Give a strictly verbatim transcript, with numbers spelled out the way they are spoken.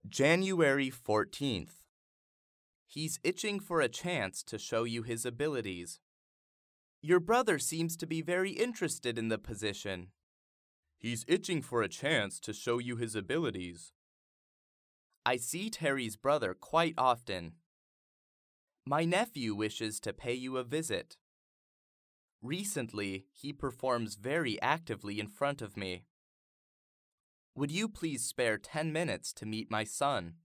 January fourteenth. He's itching for a chance to show you his abilities. Your brother seems to be very interested in the position. He's itching for a chance to show you his abilities. I see Terry's brother quite often. My nephew wishes to pay you a visit. Recently, he performs very actively in front of me. Would you please spare ten minutes to meet my son?